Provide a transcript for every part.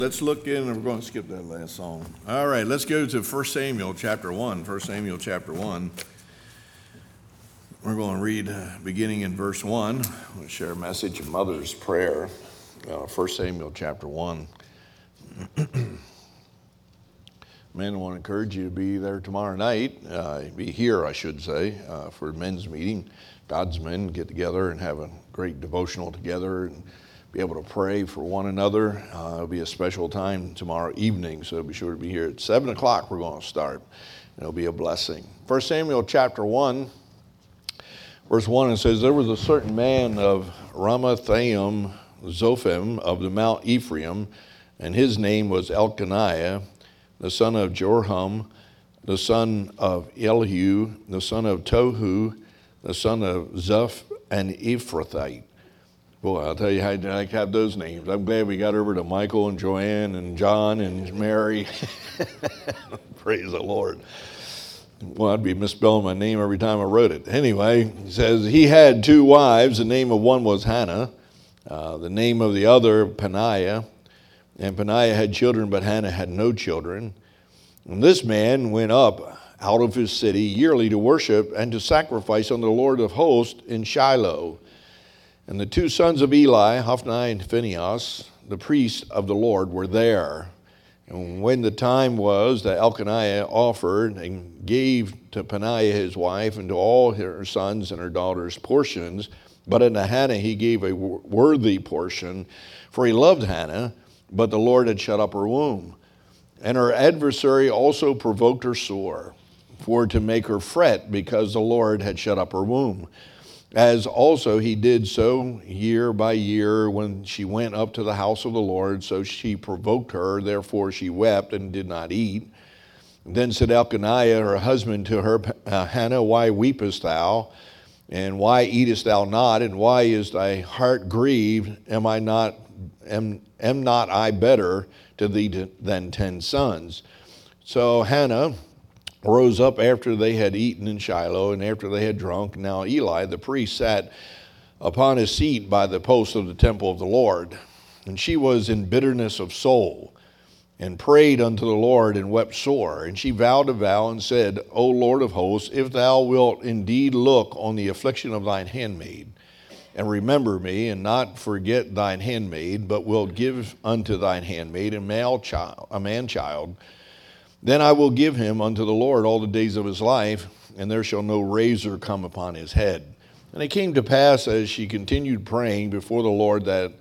Let's look in, and we're going to skip that last song. All right, let's go to 1 Samuel chapter 1. 1 Samuel chapter 1. We're going to read beginning in verse 1. I'm going to share a message of Mother's Prayer. 1 Samuel chapter 1. Men, I want to encourage you to be there tomorrow night. Be here, I should say, for a men's meeting. God's men get together and have a great devotional together and be able to pray for one another. It'll be a special time tomorrow evening, so be sure to be here at 7 o'clock. We're going to start. It'll be a blessing. 1 Samuel chapter 1, verse 1, it says, "There was a certain man of Ramathaim Zophim of the Mount Ephraim, and his name was Elkanah, the son of Jorham, the son of Elihu, the son of Tohu, the son of Zuph, and Ephrathite." Boy, I'll tell you how I have those names. I'm glad we got over to Michael and Joanne and John and Mary. Praise the Lord. Well, I'd be misspelling my name every time I wrote it. Anyway, he says, he had two wives. The name of one was Hannah. The name of the other, Peninnah. And Peninnah had children, but Hannah had no children. And this man went up out of his city yearly to worship and to sacrifice unto the Lord of hosts in Shiloh. And the two sons of Eli, Hophni and Phinehas, the priests of the Lord, were there. And when the time was that Elkanah offered and gave to Peninnah his wife and to all her sons and her daughters portions, but unto Hannah he gave a worthy portion, for he loved Hannah, but the Lord had shut up her womb. And her adversary also provoked her sore, for to make her fret, because the Lord had shut up her womb. As also he did so year by year when she went up to the house of the Lord, so she provoked her, therefore she wept and did not eat. Then said Elkanah her husband to her, Hannah, why weepest thou? And why eatest thou not? And why is thy heart grieved? Am not I better to thee than 10 sons? So Hannah rose up after they had eaten in Shiloh, and after they had drunk. Now Eli the priest sat upon his seat by the post of the temple of the Lord. And she was in bitterness of soul, and prayed unto the Lord, and wept sore. And she vowed a vow, and said, O Lord of hosts, if thou wilt indeed look on the affliction of thine handmaid, and remember me, and not forget thine handmaid, but wilt give unto thine handmaid a man child, then I will give him unto the Lord all the days of his life, and there shall no razor come upon his head. And it came to pass, as she continued praying before the Lord, that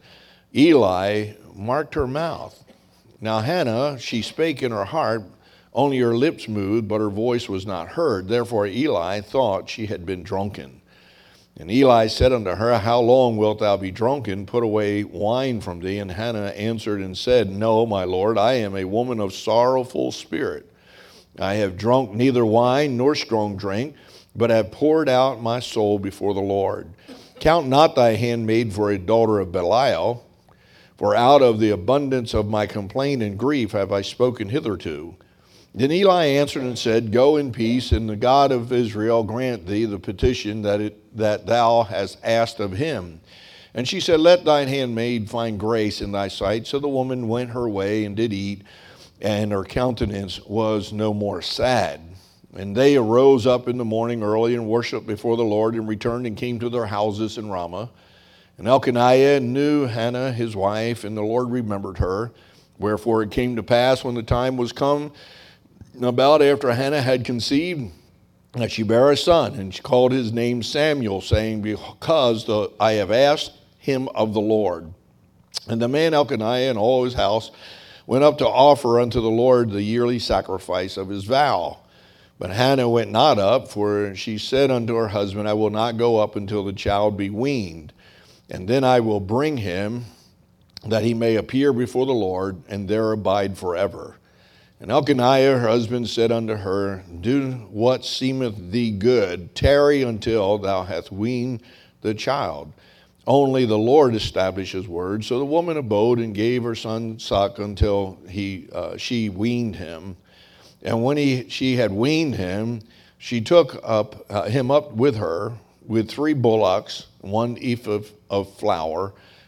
Eli marked her mouth. Now Hannah, she spake in her heart, only her lips moved, but her voice was not heard. Therefore Eli thought she had been drunken. And Eli said unto her, How long wilt thou be drunken? Put away wine from thee. And Hannah answered and said, No, my Lord, I am a woman of sorrowful spirit. I have drunk neither wine nor strong drink, but have poured out my soul before the Lord. Count not thy handmaid for a daughter of Belial, for out of the abundance of my complaint and grief have I spoken hitherto. Then Eli answered and said, Go in peace, and the God of Israel grant thee the petition that thou hast asked of him. And she said, Let thine handmaid find grace in thy sight. So the woman went her way and did eat, and her countenance was no more sad. And they arose up in the morning early and worshipped before the Lord, and returned and came to their houses in Ramah. And Elkanah knew Hannah his wife, and the Lord remembered her. Wherefore it came to pass, when the time was come, about after Hannah had conceived, that she bare a son, and she called his name Samuel, saying, Because I have asked him of the Lord. And the man Elkanah and all his house went up to offer unto the Lord the yearly sacrifice of his vow. But Hannah went not up, for she said unto her husband, I will not go up until the child be weaned, and then I will bring him, that he may appear before the Lord, and there abide forever. And Elkanah her husband said unto her, Do what seemeth thee good, tarry until thou hast weaned the child. Only the Lord established his word. So the woman abode and gave her son suck until she weaned him. And when she had weaned him, she took him up with her with 3 bullocks, 1 ephah of flour,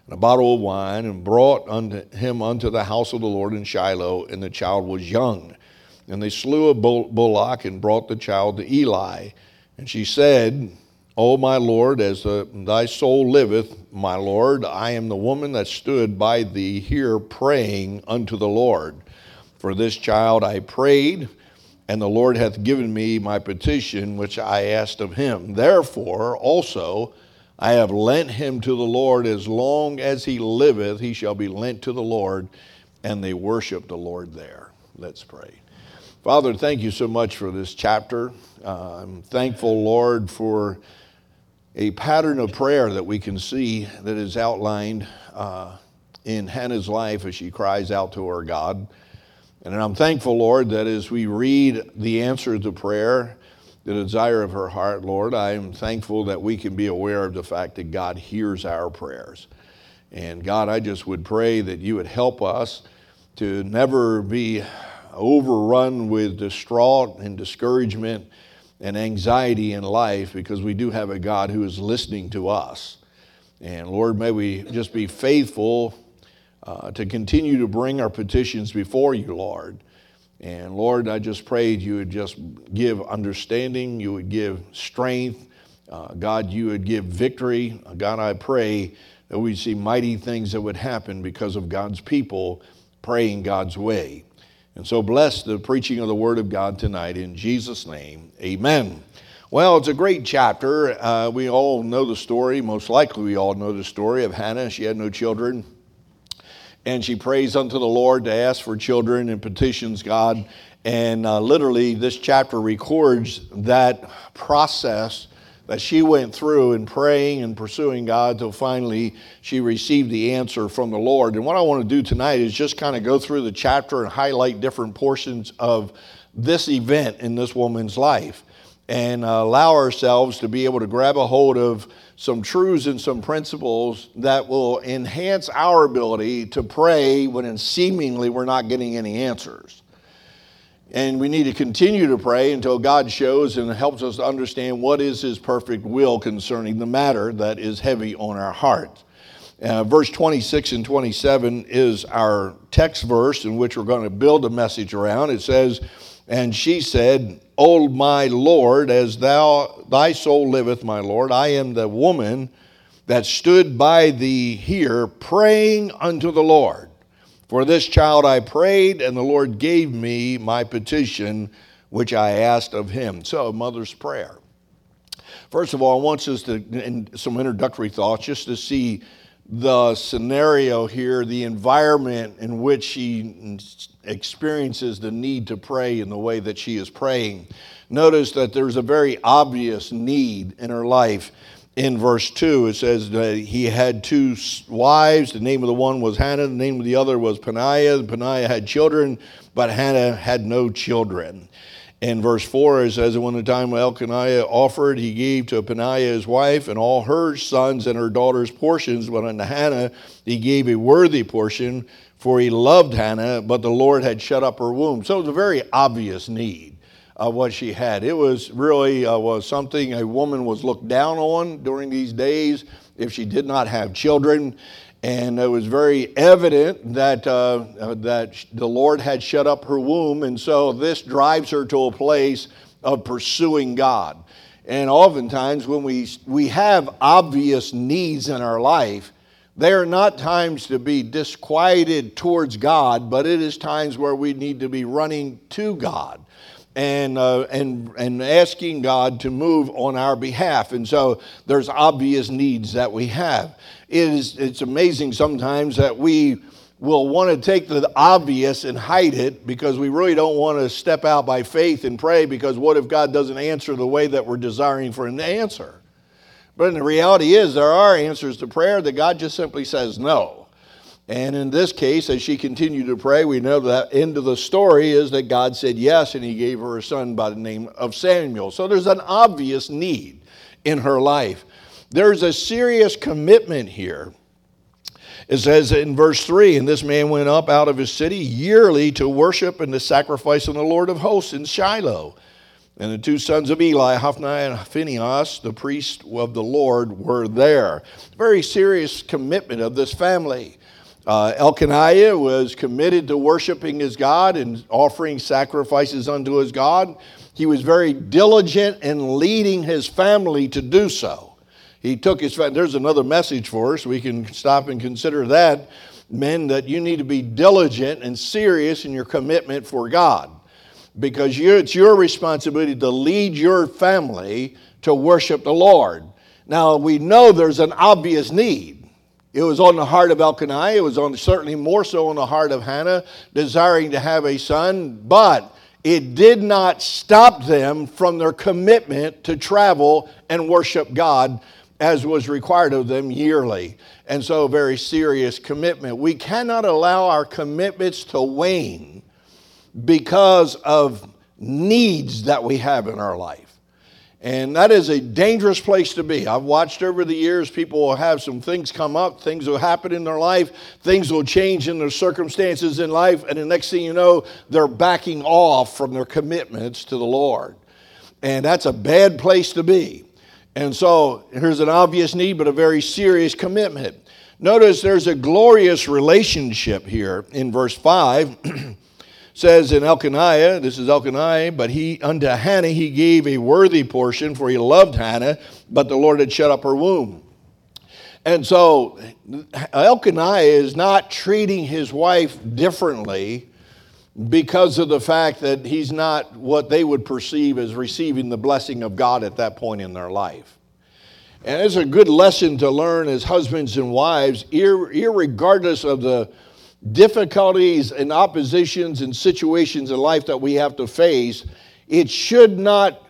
and a bottle of wine, and brought him unto the house of the Lord in Shiloh, and the child was young. And they slew a bullock and brought the child to Eli. And she said, O my Lord, as thy soul liveth, my Lord, I am the woman that stood by thee here praying unto the Lord. For this child I prayed, and the Lord hath given me my petition which I asked of him. Therefore also I have lent him to the Lord. As long as he liveth, he shall be lent to the Lord. And they worship the Lord there. Let's pray. Father, thank you so much for this chapter. I'm thankful, Lord, for a pattern of prayer that we can see that is outlined in Hannah's life as she cries out to her God. And I'm thankful, Lord, that as we read the answer to prayer, the desire of her heart, Lord, I am thankful that we can be aware of the fact that God hears our prayers. And God, I just would pray that you would help us to never be overrun with distraught and discouragement and anxiety in life, because we do have a God who is listening to us. And Lord, may we just be faithful to continue to bring our petitions before you, Lord. And Lord, I just prayed you would just give understanding, you would give strength. God, you would give victory. God, I pray that we'd see mighty things that would happen because of God's people praying God's way. And so bless the preaching of the Word of God tonight in Jesus' name, amen. Well, it's a great chapter. We all know the story. Most likely we all know the story of Hannah. She had no children. And she prays unto the Lord to ask for children and petitions God. And literally this chapter records that process that she went through in praying and pursuing God till finally she received the answer from the Lord. And what I want to do tonight is just kind of go through the chapter and highlight different portions of this event in this woman's life and allow ourselves to be able to grab a hold of some truths and some principles that will enhance our ability to pray when seemingly we're not getting any answers. And we need to continue to pray until God shows and helps us to understand what is his perfect will concerning the matter that is heavy on our heart. Verse 26 and 27 is our text verse in which we're going to build a message around. It says, and she said, O my Lord, as thy soul liveth, my Lord, I am the woman that stood by thee here praying unto the Lord. For this child I prayed, and the Lord gave me my petition, which I asked of him. So, a mother's prayer. First of all, I want us to, in some introductory thoughts, just to see the scenario here, the environment in which she experiences the need to pray in the way that she is praying. Notice that there's a very obvious need in her life. In verse 2, it says that he had two wives. The name of the one was Hannah. The name of the other was Peninnah. Peninnah had children, but Hannah had no children. In verse 4, it says, when the time Elkanah offered, he gave to Peninnah his wife and all her sons and her daughters portions. But unto Hannah he gave a worthy portion, for he loved Hannah, but the Lord had shut up her womb. So it was a very obvious need. What she had. It was really was something a woman was looked down on during these days if she did not have children. And it was very evident that that the Lord had shut up her womb. And so this drives her to a place of pursuing God. And oftentimes when we have obvious needs in our life, they are not times to be disquieted towards God, but it is times where we need to be running to God. And asking God to move on our behalf. And so there's obvious needs that we have. It's amazing sometimes that we will want to take the obvious and hide it because we really don't want to step out by faith and pray, because what if God doesn't answer the way that we're desiring for him to answer? But the reality is there are answers to prayer that God just simply says no. And in this case, as she continued to pray, we know that end of the story is that God said yes, and he gave her a son by the name of Samuel. So there's an obvious need in her life. There's a serious commitment here. It says in verse 3, and this man went up out of his city yearly to worship and to sacrifice on the Lord of hosts in Shiloh. And the two sons of Eli, Hophni and Phinehas, the priest of the Lord, were there. Very serious commitment of this family. Elkanah was committed to worshiping his God and offering sacrifices unto his God. He was very diligent in leading his family to do so. He took his family. There's another message for us. We can stop and consider that. Men, that you need to be diligent and serious in your commitment for God, because it's your responsibility to lead your family to worship the Lord. Now, we know there's an obvious need. It was on the heart of Elkanah. It was certainly more so on the heart of Hannah, desiring to have a son, but it did not stop them from their commitment to travel and worship God as was required of them yearly. And so, a very serious commitment. We cannot allow our commitments to wane because of needs that we have in our life. And that is a dangerous place to be. I've watched over the years, people will have some things come up, things will happen in their life, things will change in their circumstances in life, and the next thing you know, they're backing off from their commitments to the Lord. And that's a bad place to be. And so here's an obvious need, but a very serious commitment. Notice there's a glorious relationship here in verse 5. Says in Elkanah, this is Elkanah, but unto Hannah he gave a worthy portion, for he loved Hannah, but the Lord had shut up her womb. And so Elkanah is not treating his wife differently because of the fact that he's not what they would perceive as receiving the blessing of God at that point in their life. And it's a good lesson to learn as husbands and wives, irregardless of the difficulties and oppositions and situations in life that we have to face. It should not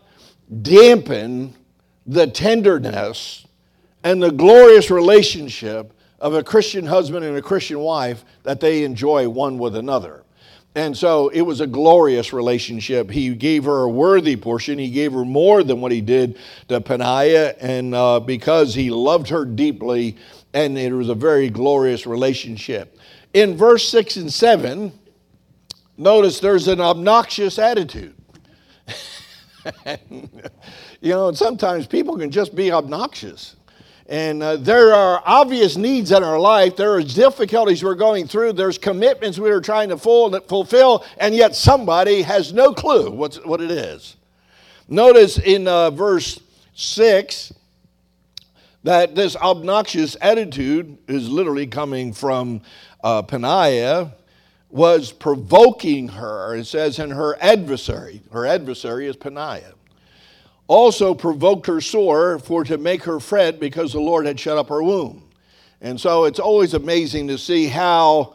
dampen the tenderness and the glorious relationship of a Christian husband and a Christian wife that they enjoy one with another. And so it was a glorious relationship. He gave her a worthy portion. He gave her more than what he did to Peninnah, and because he loved her deeply, and it was a very glorious relationship. In verse 6 and 7, notice there's an obnoxious attitude. And sometimes people can just be obnoxious. And there are obvious needs in our life. There are difficulties we're going through. There's commitments we are trying to fulfill, and yet somebody has no clue what it is. Notice in verse 6 that this obnoxious attitude is literally coming from Peninnah, was provoking her. It says, and her adversary is Peninnah, also provoked her sore for to make her fret because the Lord had shut up her womb. And so it's always amazing to see how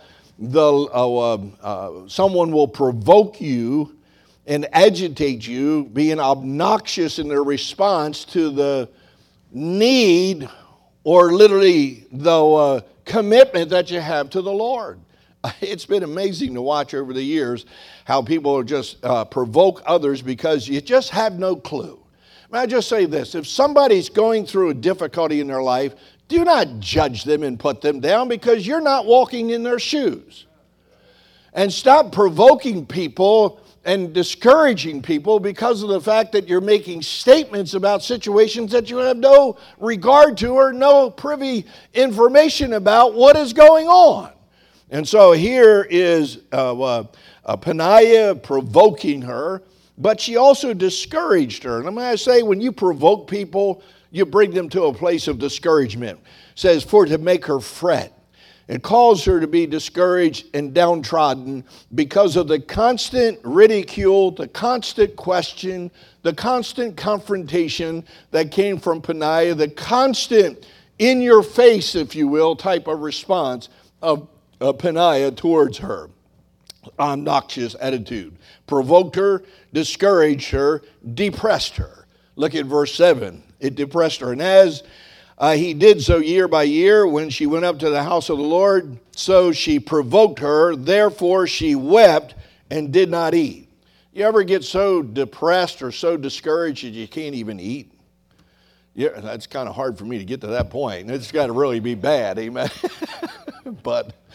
someone will provoke you and agitate you, being obnoxious in their response to the need or literally the commitment that you have to the Lord. It's been amazing to watch over the years how people just provoke others because you just have no clue. May I just say this, if somebody's going through a difficulty in their life, do not judge them and put them down because you're not walking in their shoes. And stop provoking people and discouraging people because of the fact that you're making statements about situations that you have no regard to or no privy information about what is going on. And so here is Peninnah provoking her, but she also discouraged her. And I'm going to say, when you provoke people, you bring them to a place of discouragement. It says, for to make her fret. It calls her to be discouraged and downtrodden because of the constant ridicule, the constant question, the constant confrontation that came from Peninnah, the constant in-your-face, if you will, type of response of Peninnah towards her. Obnoxious attitude. Provoked her, discouraged her, depressed her. Look at verse 7. It depressed her. And as he did so year by year, when she went up to the house of the Lord, so she provoked her. Therefore she wept and did not eat. You ever get so depressed or so discouraged that you can't even eat? Yeah, that's kind of hard for me to get to that point. It's got to really be bad, amen. But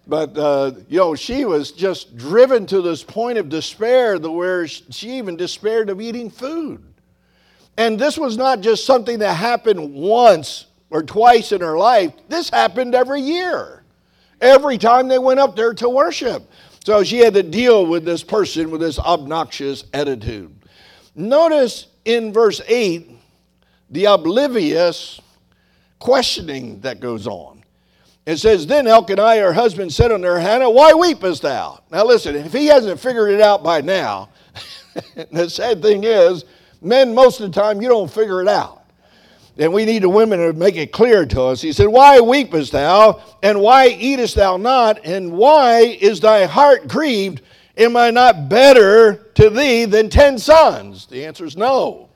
But, she was just driven to this point of despair where she even despaired of eating food. And this was not just something that happened once or twice in her life. This happened every year, every time they went up there to worship. So she had to deal with this person with this obnoxious attitude. Notice in verse 8, the oblivious questioning that goes on. It says, then Elkanah, her husband, said unto her, Hannah, why weepest thou? Now listen, if he hasn't figured it out by now, the sad thing is, men, most of the time, you don't figure it out. And we need the women to make it clear to us. He said, why weepest thou? And why eatest thou not? And why is thy heart grieved? Am I not better to thee than 10 sons? The answer is no.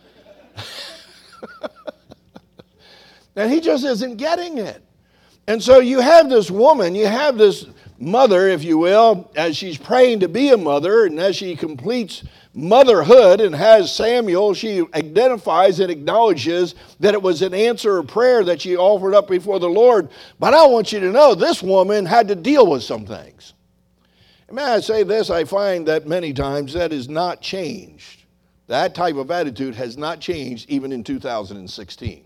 And he just isn't getting it. And so you have this woman, you have this mother, if you will, as she's praying to be a mother, and as she completes motherhood and has Samuel, she identifies and acknowledges that it was an answer of prayer that she offered up before the Lord. But I want you to know this woman had to deal with some things. And may I say this, I find that many times that is not changed. That type of attitude has not changed even in 2016.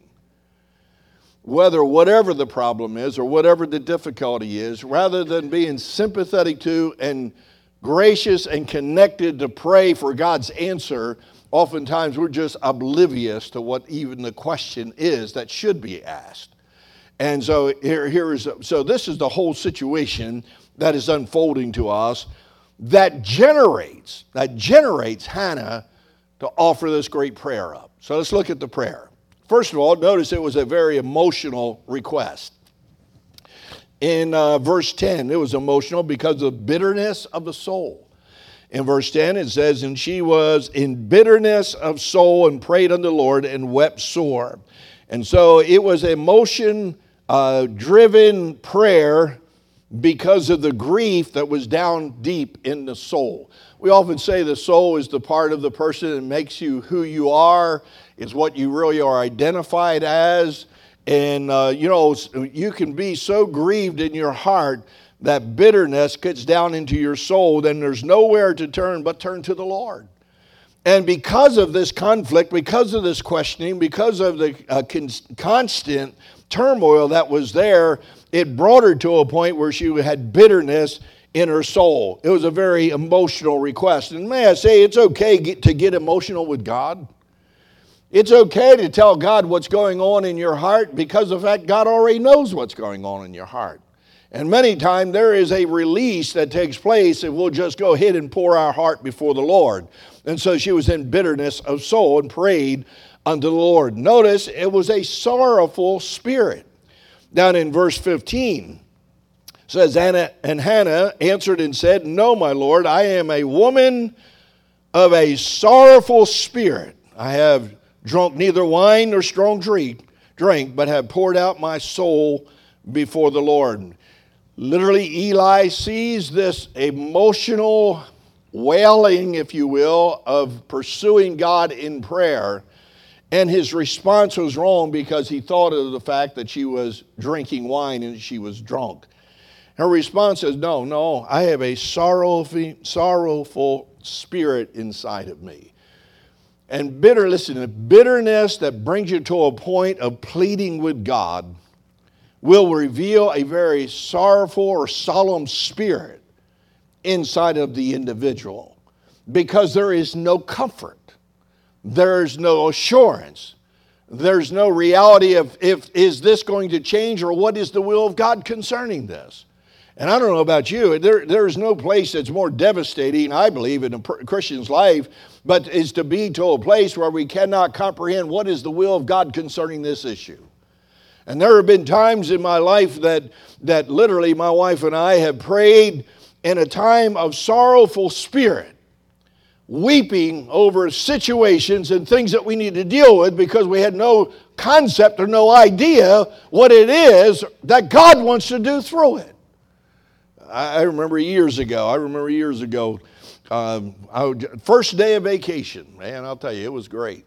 Whatever the problem is or whatever the difficulty is, rather than being sympathetic to and gracious and connected to pray for God's answer, oftentimes we're just oblivious to what even the question is that should be asked. And so so this is the whole situation that is unfolding to us that generates Hannah to offer this great prayer up. So let's look at the prayer. First of all, notice it was a very emotional request. In verse 10, it was emotional because of bitterness of the soul. In verse 10, it says, and she was in bitterness of soul and prayed unto the Lord and wept sore. And so it was emotion-driven prayer because of the grief that was down deep in the soul. We often say the soul is the part of the person that makes you who you are, is what you really are identified as. And, you can be so grieved in your heart that bitterness gets down into your soul, then there's nowhere to turn but turn to the Lord. And because of this conflict, because of this questioning, because of the constant turmoil that was there, it brought her to a point where she had bitterness in her soul. It was a very emotional request. And may I say, it's okay to get emotional with God. It's okay to tell God what's going on in your heart because of the fact God already knows what's going on in your heart. And many times there is a release that takes place if we'll just go ahead and pour our heart before the Lord. And so she was in bitterness of soul and prayed unto the Lord. Notice it was a sorrowful spirit. Down in verse 15, it says, Hannah answered and said, no, my Lord, I am a woman of a sorrowful spirit. I have drunk neither wine nor strong drink, but have poured out my soul before the Lord. Literally, Eli sees this emotional wailing, if you will, of pursuing God in prayer. And his response was wrong because he thought of the fact that she was drinking wine and she was drunk. Her response is, no, I have a sorrowful spirit inside of me. And bitterness that brings you to a point of pleading with God will reveal a very sorrowful or solemn spirit inside of the individual because there is no comfort. There's no assurance. There's no reality of is this going to change or what is the will of God concerning this. And I don't know about you, there's no place that's more devastating, I believe, in a Christian's life, but is to be to a place where we cannot comprehend what is the will of God concerning this issue. And there have been times in my life that literally my wife and I have prayed in a time of sorrowful spirit, weeping over situations and things that we need to deal with because we had no concept or no idea what it is that God wants to do through it. I remember years ago, first day of vacation, man, I'll tell you, it was great.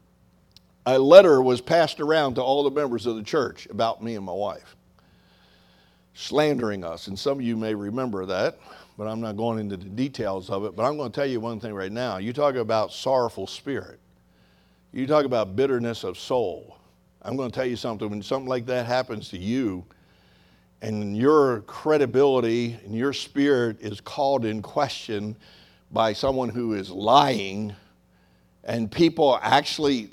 A letter was passed around to all the members of the church about me and my wife. slandering us. And some of you may remember that, but I'm not going into the details of it. But I'm going to tell you one thing right now. You talk about sorrowful spirit. You talk about bitterness of soul. I'm going to tell you something. When something like that happens to you, and your credibility and your spirit is called in question by someone who is lying, and people actually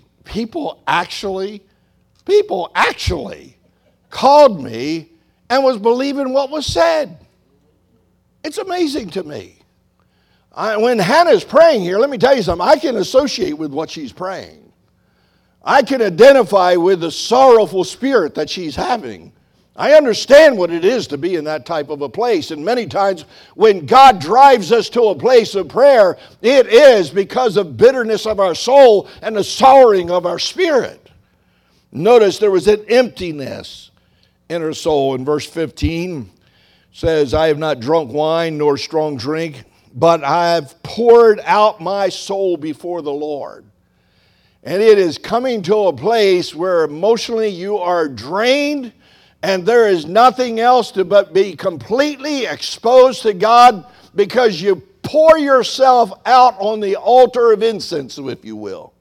called me and was believing what was said. It's amazing to me. When Hannah's praying here, let me tell you something. I can associate with what she's praying. I can identify with the sorrowful spirit that she's having. I understand what it is to be in that type of a place. And many times when God drives us to a place of prayer, it is because of bitterness of our soul and the sorrowing of our spirit. Notice there was an emptiness in her soul. In verse 15 says, I have not drunk wine nor strong drink, but I have poured out my soul before the Lord. And it is coming to a place where emotionally you are drained, and there is nothing else to but be completely exposed to God, because you pour yourself out on the altar of incense, if you will,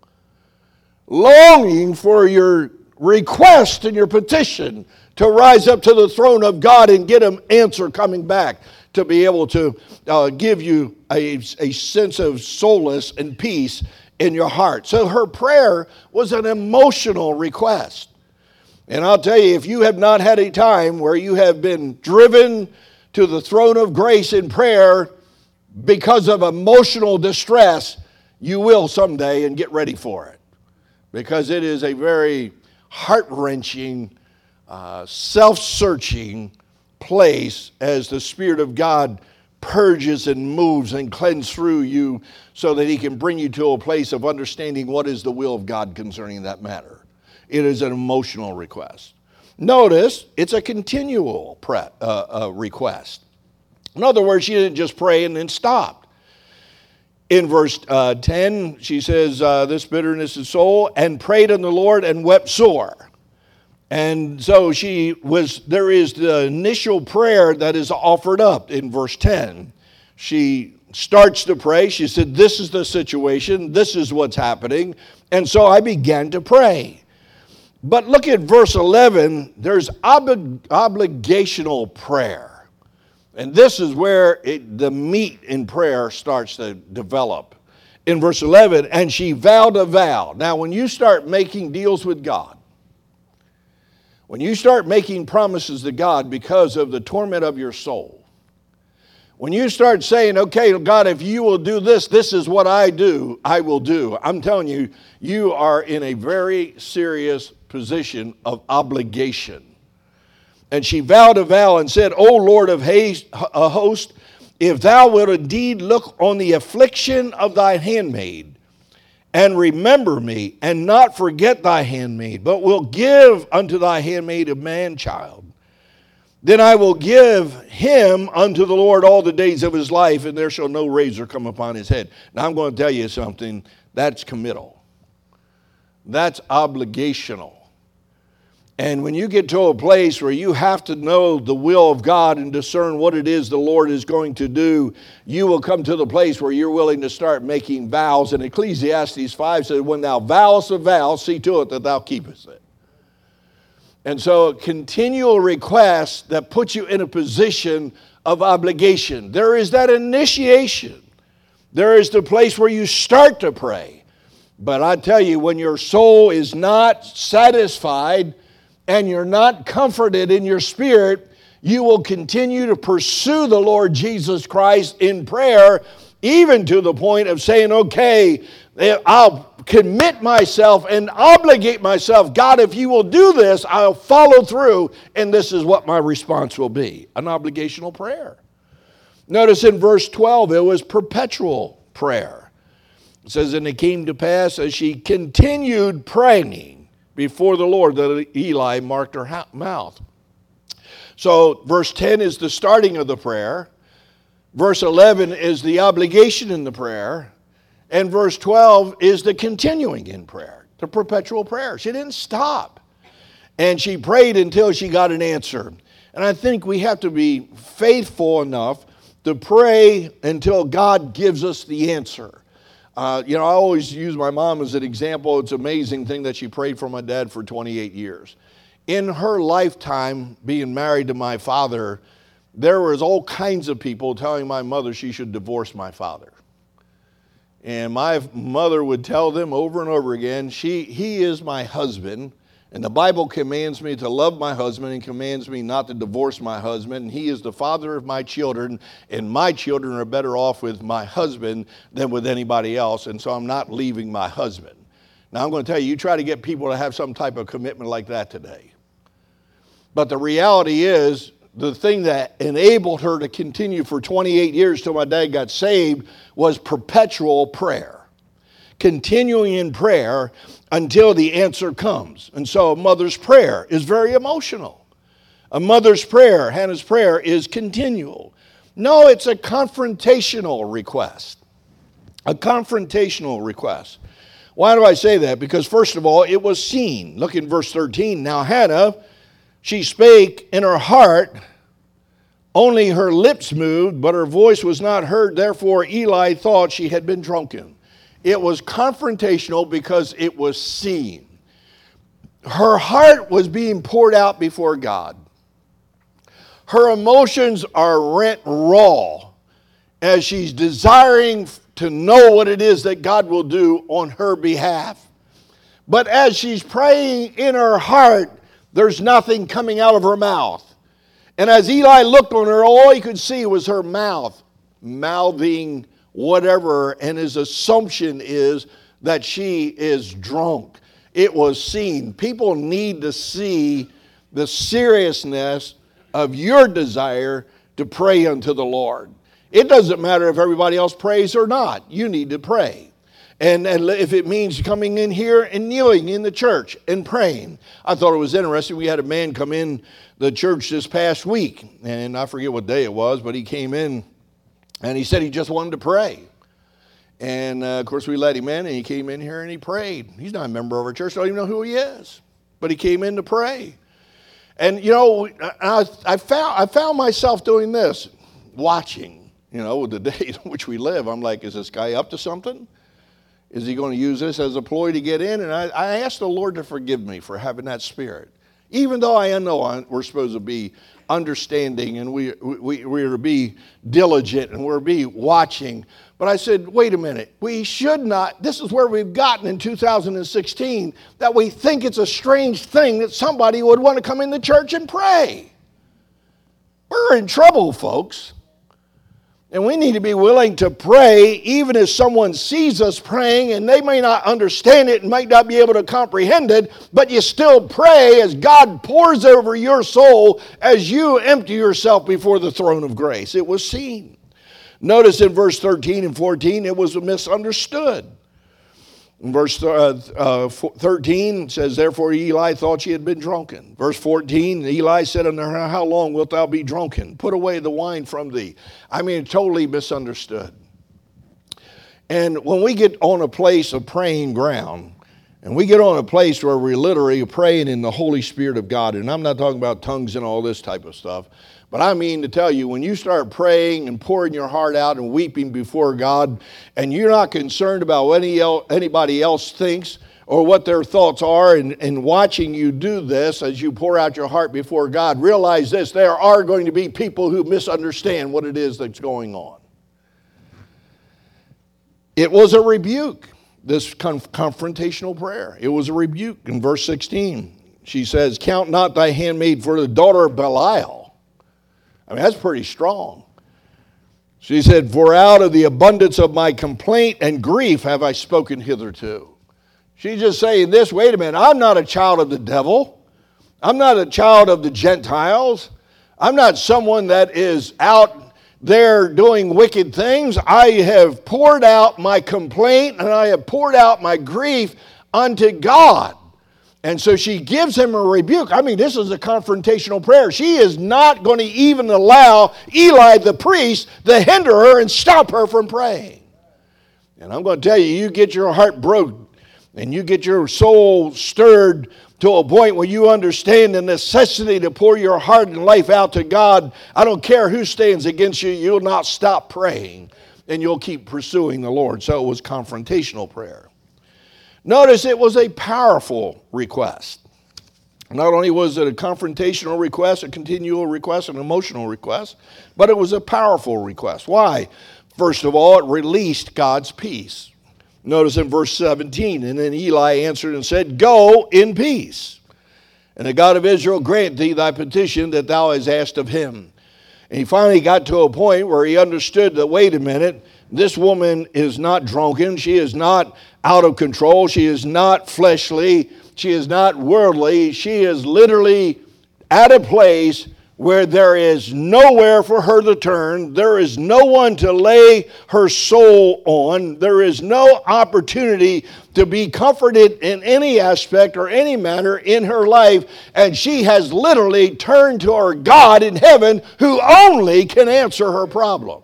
longing for your request and your petition to rise up to the throne of God and get an answer coming back to be able to give you a sense of solace and peace in your heart. So her prayer was an emotional request. And I'll tell you, if you have not had a time where you have been driven to the throne of grace in prayer because of emotional distress, you will someday, and get ready for it. Because it is a very heart-wrenching, self-searching place as the Spirit of God purges and moves and cleanses through you so that He can bring you to a place of understanding what is the will of God concerning that matter. It is an emotional request. Notice, it's a continual request. In other words, she didn't just pray and then stopped. In verse 10, she says, this bitterness of soul, and prayed on the Lord and wept sore. And so there is the initial prayer that is offered up in verse 10. She starts to pray. She said, this is the situation. This is what's happening. And so I began to pray. But look at verse 11. There's obligational prayer. And this is where the meat in prayer starts to develop. In verse 11, and she vowed a vow. Now, when you start making deals with God, when you start making promises to God because of the torment of your soul, when you start saying, okay, God, if you will do this, this is what I will do. I'm telling you, you are in a very serious position of obligation. And she vowed a vow and said, O Lord of hosts, if thou wilt indeed look on the affliction of thy handmaid, and remember me, and not forget thy handmaid, but will give unto thy handmaid a man-child, then I will give him unto the Lord all the days of his life, and there shall no razor come upon his head. Now I'm going to tell you something. That's committal. That's obligational. And when you get to a place where you have to know the will of God and discern what it is the Lord is going to do, you will come to the place where you're willing to start making vows. And Ecclesiastes 5 says, when thou vowest a vow, see to it that thou keepest it. And so a continual request that puts you in a position of obligation. There is that initiation. There is the place where you start to pray. But I tell you, when your soul is not satisfied and you're not comforted in your spirit, you will continue to pursue the Lord Jesus Christ in prayer, even to the point of saying, okay, I'll commit myself and obligate myself. God, if you will do this, I'll follow through, and this is what my response will be. An obligational prayer. Notice in verse 12, it was perpetual prayer. It says, and it came to pass as she continued praying before the Lord that Eli marked her mouth. So verse 10 is the starting of the prayer. Verse 11 is the obligation in the prayer. And verse 12 is the continuing in prayer, the perpetual prayer. She didn't stop. And she prayed until she got an answer. And I think we have to be faithful enough to pray until God gives us the answer. I always use my mom as an example. It's an amazing thing that she prayed for my dad for 28 years. In her lifetime, being married to my father, there was all kinds of people telling my mother she should divorce my father. And my mother would tell them over and over again, he is my husband, and the Bible commands me to love my husband and commands me not to divorce my husband, and he is the father of my children, and my children are better off with my husband than with anybody else, and so I'm not leaving my husband. Now I'm going to tell you, you try to get people to have some type of commitment like that today. But the reality is, the thing that enabled her to continue for 28 years till my dad got saved was perpetual prayer. Continuing in prayer until the answer comes. And so a mother's prayer is very emotional. A mother's prayer, Hannah's prayer, is continual. No, it's a confrontational request. A confrontational request. Why do I say that? Because first of all, it was seen. Look in verse 13. Now Hannah, she spake in her heart, only her lips moved, but her voice was not heard. Therefore Eli thought she had been drunken. It was confrontational because it was seen. Her heart was being poured out before God. Her emotions are rent raw as she's desiring to know what it is that God will do on her behalf. But as she's praying in her heart, there's nothing coming out of her mouth. And as Eli looked on her, all he could see was her mouth mouthing whatever, and his assumption is that she is drunk. It was seen. People need to see the seriousness of your desire to pray unto the Lord. It doesn't matter if everybody else prays or not. You need to pray. And if it means coming in here and kneeling in the church and praying. I thought it was interesting. We had a man come in the church this past week, and I forget what day it was, but he came in and he said he just wanted to pray. And of course we let him in, and he came in here and he prayed. He's not a member of our church. I don't even know who he is, but he came in to pray. And I found myself doing this, watching, with the days in which we live. I'm like, is this guy up to something? Is he going to use this as a ploy to get in? And I asked the Lord to forgive me for having that spirit. Even though I know we're supposed to be understanding and we're to be diligent and we're to be watching. But I said, wait a minute. We should not. This is where we've gotten in 2016, that we think it's a strange thing that somebody would want to come in the church and pray. We're in trouble, folks. And we need to be willing to pray even if someone sees us praying and they may not understand it and might not be able to comprehend it, but you still pray as God pours over your soul as you empty yourself before the throne of grace. It was seen. Notice in verse 13 and 14, it was misunderstood. In verse 13 it says, therefore Eli thought she had been drunken. Verse 14, Eli said unto her, how long wilt thou be drunken? Put away the wine from thee. I mean, totally misunderstood. And when we get on a place of praying ground, and we get on a place where we're literally praying in the Holy Spirit of God, and I'm not talking about tongues and all this type of stuff, but I mean to tell you, when you start praying and pouring your heart out and weeping before God, and you're not concerned about what anybody else thinks or what their thoughts are, and watching you do this as you pour out your heart before God, realize this, there are going to be people who misunderstand what it is that's going on. It was a rebuke, this confrontational prayer. It was a rebuke. In verse 16, she says, count not thy handmaid for the daughter of Belial. I mean, that's pretty strong. She said, for out of the abundance of my complaint and grief have I spoken hitherto. She's just saying this, wait a minute, I'm not a child of the devil. I'm not a child of the Gentiles. I'm not someone that is out there doing wicked things. I have poured out my complaint and I have poured out my grief unto God. And so she gives him a rebuke. I mean, this is a confrontational prayer. She is not going to even allow Eli the priest to hinder her and stop her from praying. And I'm going to tell you, you get your heart broke and you get your soul stirred to a point where you understand the necessity to pour your heart and life out to God, I don't care who stands against you, you'll not stop praying and you'll keep pursuing the Lord. So it was confrontational prayer. Notice it was a powerful request. Not only was it a confrontational request, a continual request, an emotional request, but it was a powerful request. Why? First of all, it released God's peace. Notice in verse 17, and then Eli answered and said, "Go in peace, and the God of Israel grant thee thy petition that thou hast asked of him." And he finally got to a point where he understood that, wait a minute, this woman is not drunken, she is not out of control, she is not fleshly, she is not worldly, she is literally at a place where there is nowhere for her to turn, there is no one to lay her soul on, there is no opportunity to be comforted in any aspect or any manner in her life, and she has literally turned to her God in heaven who only can answer her problem.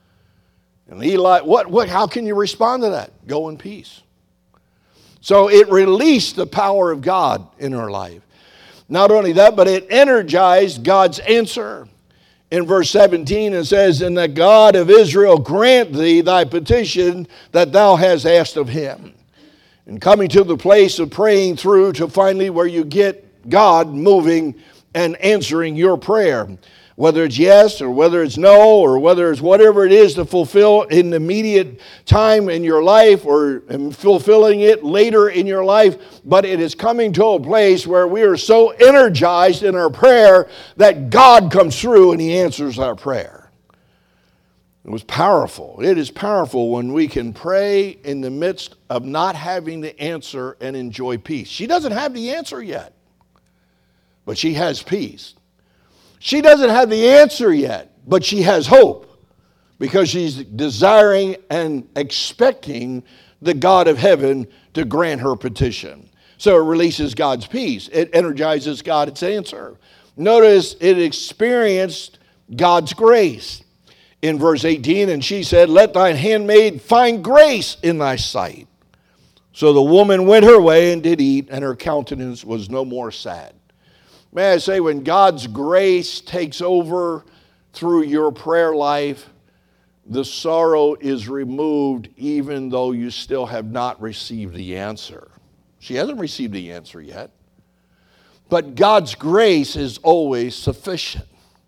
And Eli, how can you respond to that? Go in peace. So it released the power of God in her life. Not only that, but it energized God's answer. In verse 17 it says, "And the God of Israel grant thee thy petition that thou hast asked of him." And coming to the place of praying through to finally where you get God moving and answering your prayer. Whether it's yes or whether it's no or whether it's whatever it is to fulfill in the immediate time in your life or fulfilling it later in your life. But it is coming to a place where we are so energized in our prayer that God comes through and he answers our prayer. It was powerful. It is powerful when we can pray in the midst of not having the answer and enjoy peace. She doesn't have the answer yet, but she has peace. She doesn't have the answer yet, but she has hope because she's desiring and expecting the God of heaven to grant her petition. So it releases God's peace. It energizes God's answer. Notice it experienced God's grace. In verse 18, and she said, "Let thine handmaid find grace in thy sight." So the woman went her way and did eat, and her countenance was no more sad. May I say, when God's grace takes over through your prayer life, the sorrow is removed even though you still have not received the answer. She hasn't received the answer yet. But God's grace is always sufficient.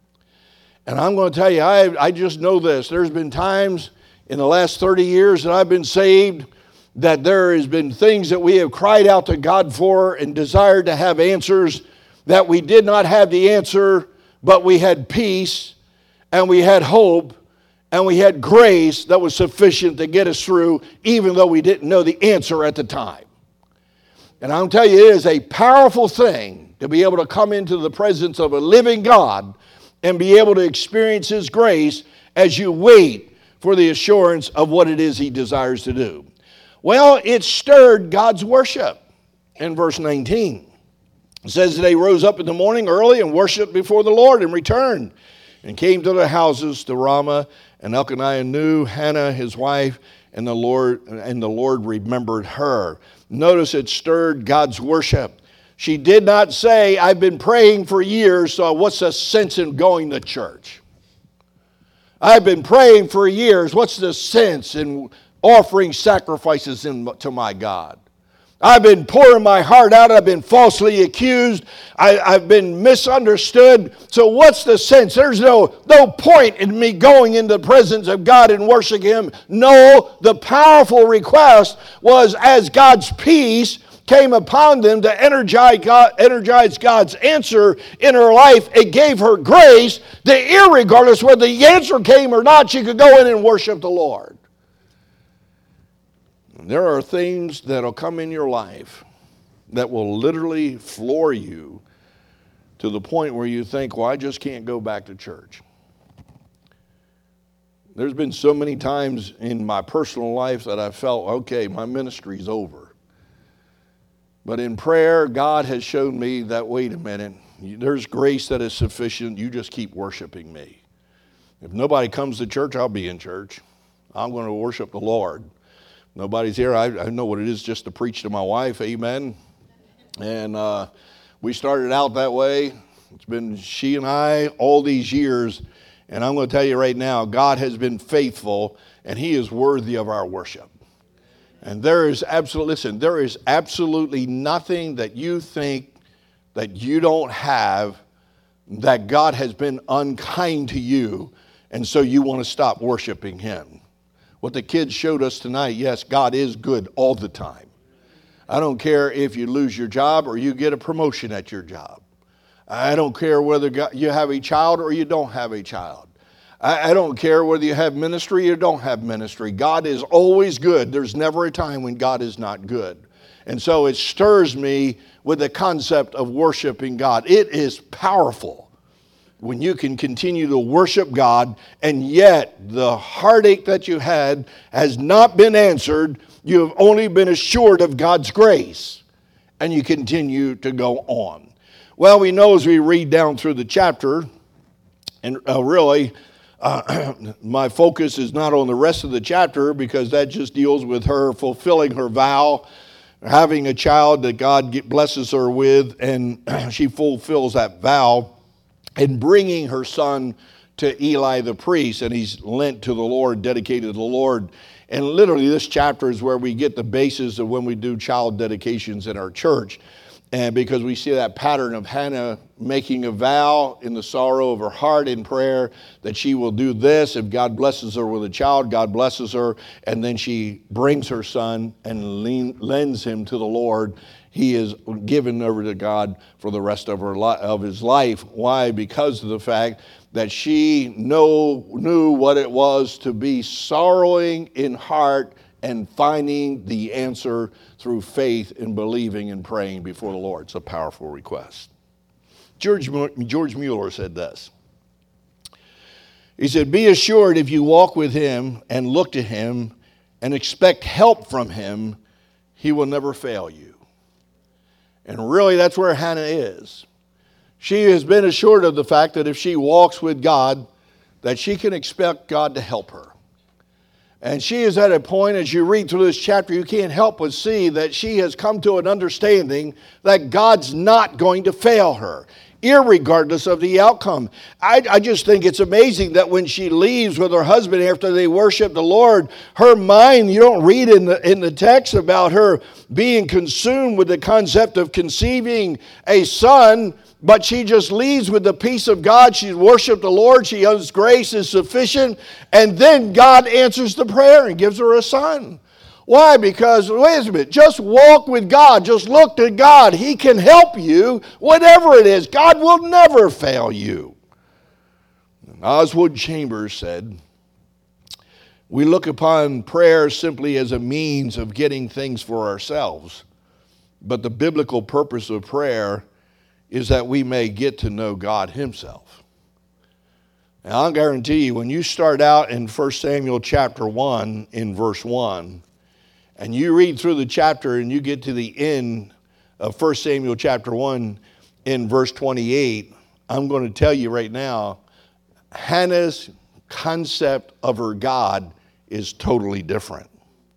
And I'm going to tell you, I just know this. There's been times in the last 30 years that I've been saved that there has been things that we have cried out to God for and desired to have answers that we did not have the answer, but we had peace, and we had hope, and we had grace that was sufficient to get us through, even though we didn't know the answer at the time. And I'll tell you, it is a powerful thing to be able to come into the presence of a living God and be able to experience his grace as you wait for the assurance of what it is he desires to do. Well, it stirred God's worship in verse 19. It says they rose up in the morning early and worshiped before the Lord and returned and came to their houses to Ramah. And Elkanah knew Hannah his wife, and the Lord remembered her. Notice it stirred God's worship. She did not say, "I've been praying for years, so what's the sense in going to church? I've been praying for years, what's the sense in offering sacrifices to my God? I've been pouring my heart out. I've been falsely accused. I've been misunderstood. So what's the sense? There's no point in me going into the presence of God and worshiping him." No, the powerful request was as God's peace came upon them to energize God's answer in her life, it gave her grace that irregardless whether the answer came or not, she could go in and worship the Lord. There are things that will come in your life that will literally floor you to the point where you think, well, I just can't go back to church. There's been so many times in my personal life that I felt, okay, my ministry's over. But in prayer, God has shown me that, wait a minute, there's grace that is sufficient. You just keep worshiping me. If nobody comes to church, I'll be in church. I'm going to worship the Lord. Nobody's here. I know what it is just to preach to my wife. Amen. And we started out that way. It's been she and I all these years. And I'm going to tell you right now, God has been faithful, and He is worthy of our worship. And there is absolutely nothing that you think that you don't have that God has been unkind to you, and so you want to stop worshiping Him. What the kids showed us tonight, yes, God is good all the time. I don't care if you lose your job or you get a promotion at your job. I don't care whether you have a child or you don't have a child. I don't care whether you have ministry or don't have ministry. God is always good. There's never a time when God is not good. And so it stirs me with the concept of worshiping God. It is powerful when you can continue to worship God, and yet the heartache that you had has not been answered. You have only been assured of God's grace, and you continue to go on. Well, we know as we read down through the chapter, and my focus is not on the rest of the chapter, because that just deals with her fulfilling her vow, having a child that God blesses her with, and she fulfills that vow, and bringing her son to Eli the priest, and he's lent to the Lord, dedicated to the Lord. And literally this chapter is where we get the basis of when we do child dedications in our church. And because we see that pattern of Hannah making a vow in the sorrow of her heart in prayer that she will do this. If God blesses her with a child, God blesses her. And then she brings her son and lends him to the Lord. He is given over to God for the rest of his life. Why? Because of the fact that she knew what it was to be sorrowing in heart and finding the answer through faith and believing and praying before the Lord. It's a powerful request. George Mueller said this. He said, "Be assured if you walk with Him and look to Him and expect help from Him, He will never fail you." And really, that's where Hannah is. She has been assured of the fact that if she walks with God, that she can expect God to help her. And she is at a point, as you read through this chapter, you can't help but see that she has come to an understanding that God's not going to fail her, irregardless of the outcome. I just think it's amazing that when she leaves with her husband after they worship the Lord, her mind, you don't read in the text about her being consumed with the concept of conceiving a son, but she just leaves with the peace of God. She's worshiped the Lord. She knows grace is sufficient. And then God answers the prayer and gives her a son. Why? Because, wait a minute, just walk with God. Just look to God. He can help you, whatever it is. God will never fail you. And Oswald Chambers said, "We look upon prayer simply as a means of getting things for ourselves. But the biblical purpose of prayer is that we may get to know God Himself." Now, I'll guarantee you, when you start out in 1 Samuel chapter 1 in verse 1, and you read through the chapter and you get to the end of 1 Samuel chapter 1 in verse 28, I'm going to tell you right now, Hannah's concept of her God is totally different.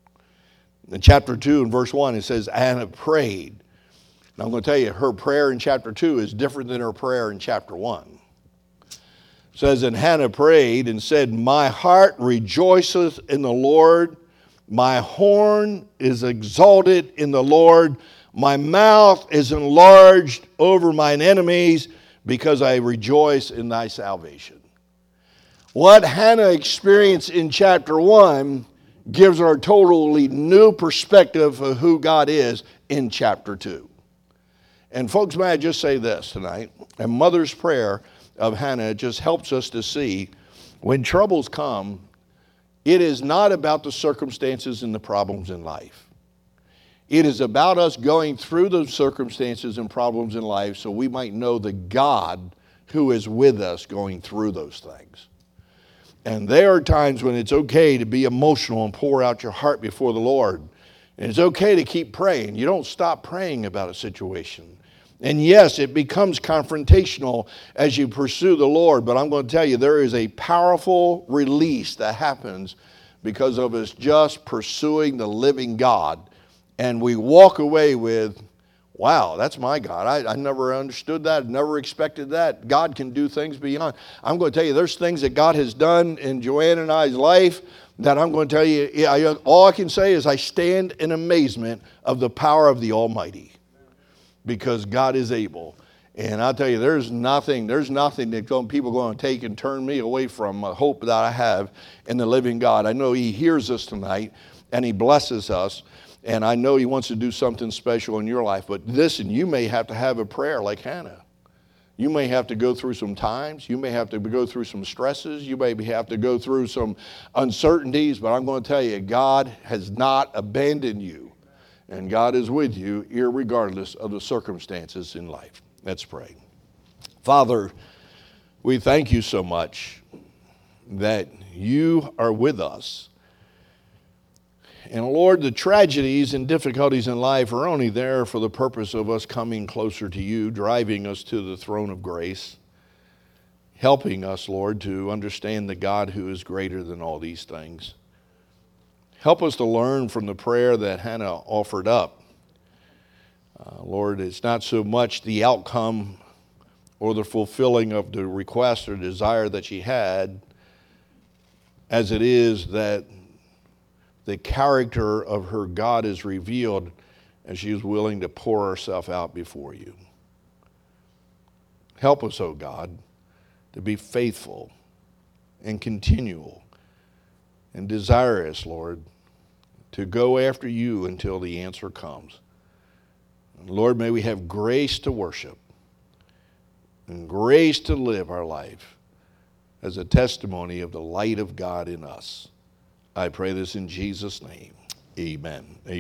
In chapter 2 in verse 1, it says, Hannah prayed. Now, I'm going to tell you, her prayer in chapter 2 is different than her prayer in chapter 1. It says, "And Hannah prayed and said, My heart rejoiceth in the Lord. My horn is exalted in the Lord. My mouth is enlarged over mine enemies, because I rejoice in thy salvation." What Hannah experienced in chapter 1 gives her a totally new perspective of who God is in chapter 2. And folks, may I just say this tonight, a mother's prayer of Hannah just helps us to see when troubles come, it is not about the circumstances and the problems in life. It is about us going through those circumstances and problems in life so we might know the God who is with us going through those things. And there are times when it's okay to be emotional and pour out your heart before the Lord. And it's okay to keep praying. You don't stop praying about a situation. And yes, it becomes confrontational as you pursue the Lord, but I'm going to tell you, there is a powerful release that happens because of us just pursuing the living God. And we walk away with, Wow, that's my God. I never understood that, never expected that. God can do things beyond. I'm going to tell you, there's things that God has done in Joanne and I's life that I'm going to tell you, all I can say is I stand in amazement of the power of the Almighty, because God is able. And I'll tell you, there's nothing that people are going to take and turn me away from the hope that I have in the living God. I know He hears us tonight, and He blesses us. And I know He wants to do something special in your life. But listen, you may have to have a prayer like Hannah. You may have to go through some times. You may have to go through some stresses. You may have to go through some uncertainties. But I'm going to tell you, God has not abandoned you. And God is with you, irregardless of the circumstances in life. Let's pray. Father, we thank You so much that You are with us. And Lord, the tragedies and difficulties in life are only there for the purpose of us coming closer to You, driving us to the throne of grace, helping us, Lord, to understand the God who is greater than all these things. Help us to learn from the prayer that Hannah offered up. Lord, it's not so much the outcome or the fulfilling of the request or desire that she had, as it is that the character of her God is revealed as she is willing to pour herself out before You. Help us, oh God, to be faithful and continual and desirous, Lord, to go after You until the answer comes. And Lord, may we have grace to worship and grace to live our life as a testimony of the light of God in us. I pray this in Jesus' name. Amen.